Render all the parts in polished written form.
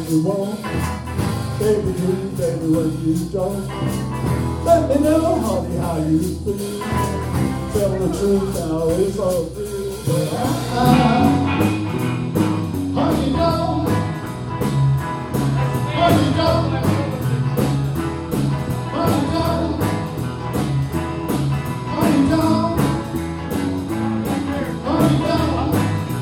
you want. Baby, you, baby, when you don't. Let me know, honey, how you feel. Tell the truth now, it's all real. Honey, don't. Honey, don't. Honey, don't. Honey, don't. Honey, don't.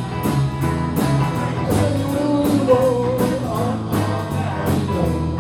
I say you really won't. Honey, don't.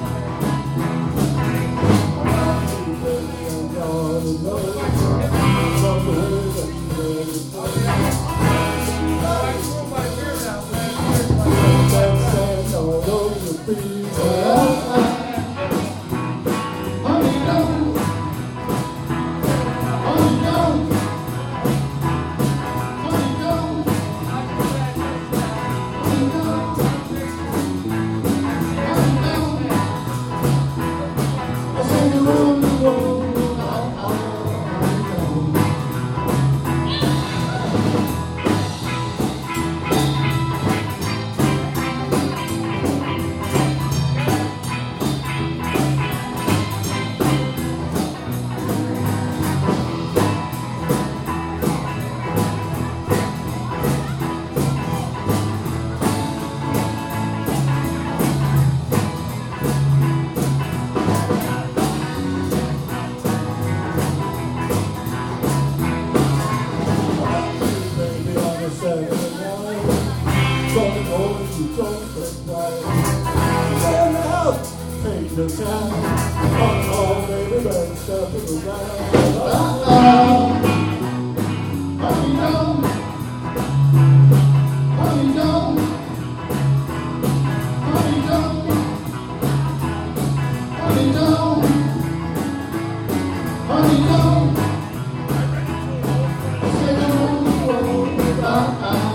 Take the time, oh, baby, baby, step it around. Honey, don't. Honey, don't. Honey, don't. Honey, don't. Honey, don't. Say the wrong word,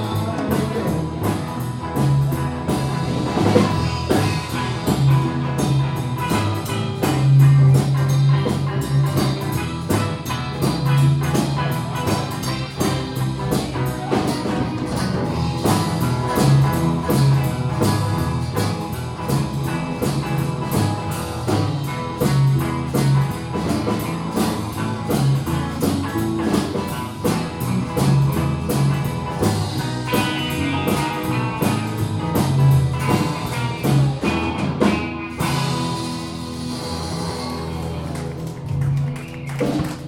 Thank you.